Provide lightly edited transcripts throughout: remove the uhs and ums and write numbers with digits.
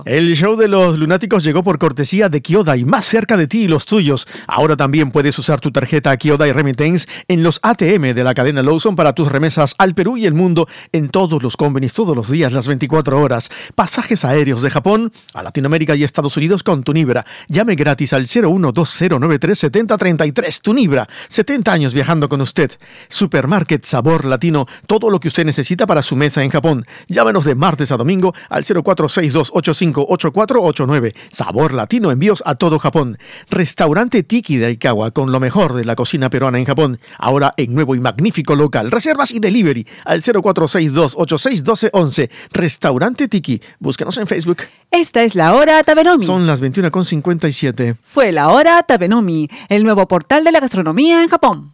El show de los lunáticos llegó por cortesía de Kyodai, más cerca de ti y los tuyos. Ahora también puedes usar tu tarjeta Kyodai Remittance en los ATM de la cadena Lawson para tus remesas al Perú y el mundo en todos los convenios, todos los días, las 24 horas. Pasajes aéreos de Japón a Latinoamérica y Estados Unidos con Tunibra. Llame gratis al 0120937033. Tunibra, 70 años viajando con usted. Supermarket Sabor Latino, todo lo que usted necesita para su mesa en Japón. Llámenos de martes a domingo al 0462858489. Sabor Latino, envíos a todo Japón. Restaurante Tiki de Aikawa, con lo mejor de la cocina peruana en Japón. Ahora en nuevo y magnífico local. Reservas y delivery al 0462861211. Restaurante Tiki. Búsquenos en Facebook. Esta es la Hora Tabenomi. Son las 21:57. Fue la Hora Tabenomi, el nuevo portal de la gastronomía en Japón.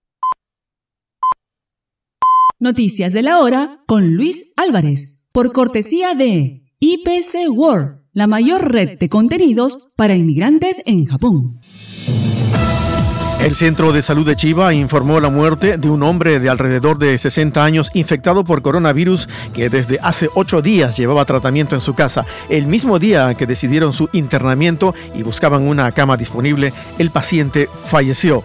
Noticias de la hora con Luis Álvarez, por cortesía de IPC World, la mayor red de contenidos para inmigrantes en Japón. El Centro de Salud de Chiba informó la muerte de un hombre de alrededor de 60 años infectado por coronavirus que desde hace 8 días llevaba tratamiento en su casa. El mismo día que decidieron su internamiento y buscaban una cama disponible, el paciente falleció.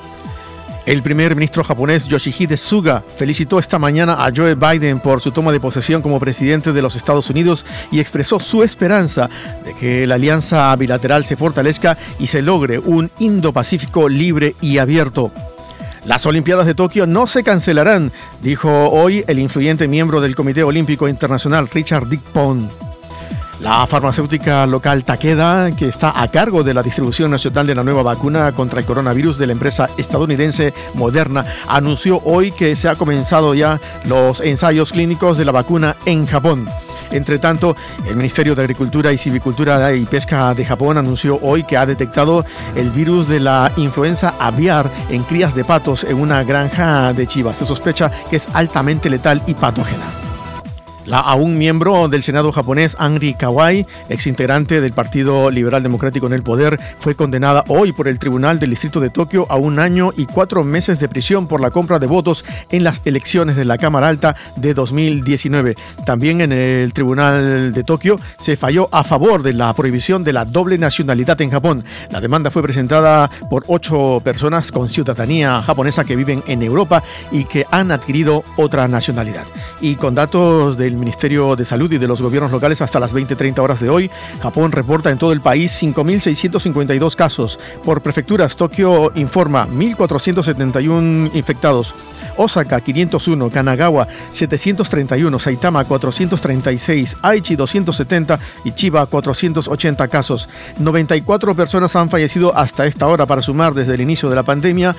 El primer ministro japonés Yoshihide Suga felicitó esta mañana a Joe Biden por su toma de posesión como presidente de los Estados Unidos y expresó su esperanza de que la alianza bilateral se fortalezca y se logre un Indo-Pacífico libre y abierto. Las Olimpiadas de Tokio no se cancelarán, dijo hoy el influyente miembro del Comité Olímpico Internacional Richard Dickpon. La farmacéutica local Takeda, que está a cargo de la distribución nacional de la nueva vacuna contra el coronavirus de la empresa estadounidense Moderna, anunció hoy que se han comenzado ya los ensayos clínicos de la vacuna en Japón. Entre tanto, el Ministerio de Agricultura y Silvicultura y Pesca de Japón anunció hoy que ha detectado el virus de la influenza aviar en crías de patos en una granja de Chiba. Se sospecha que es altamente letal y patógena. La aún miembro del Senado japonés, Anri Kawai, exintegrante del Partido Liberal Democrático en el poder, fue condenada hoy por el Tribunal del Distrito de Tokio a 1 año y 4 meses de prisión por la compra de votos en las elecciones de la Cámara Alta de 2019. También en el Tribunal de Tokio se falló a favor de la prohibición de la doble nacionalidad en Japón. La demanda fue presentada por 8 personas con ciudadanía japonesa que viven en Europa y que han adquirido otra nacionalidad. Y con datos del Ministerio de Salud y de los gobiernos locales hasta las 20:30 horas de hoy, Japón reporta en todo el país 5.652 casos. Por prefecturas, Tokio informa 1.471 infectados. Osaka 501, Kanagawa 731, Saitama 436, Aichi 270 y Chiba 480 casos. 94 personas han fallecido hasta esta hora para sumar desde el inicio de la pandemia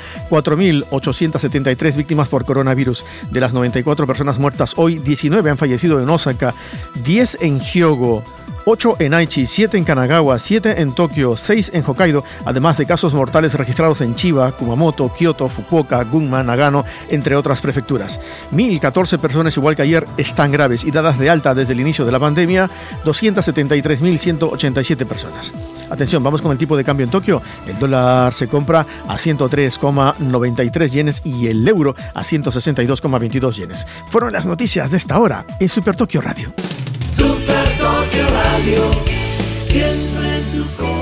4.873 víctimas por coronavirus. De las 94 personas muertas hoy, 19 han fallecido en Osaka, 10 en Hyogo, 8 en Aichi, 7 en Kanagawa, 7 en Tokio, 6 en Hokkaido, además de casos mortales registrados en Chiba, Kumamoto, Kyoto, Fukuoka, Gunma, Nagano, entre otras prefecturas. 1.014 personas, igual que ayer, están graves y dadas de alta desde el inicio de la pandemia, 273.187 personas. Atención, vamos con el tipo de cambio en Tokio. El dólar se compra a 103,93 yenes y el euro a 162,22 yenes. Fueron las noticias de esta hora en Super Tokio Radio. Super Tokio Radio, siempre en tu corazón.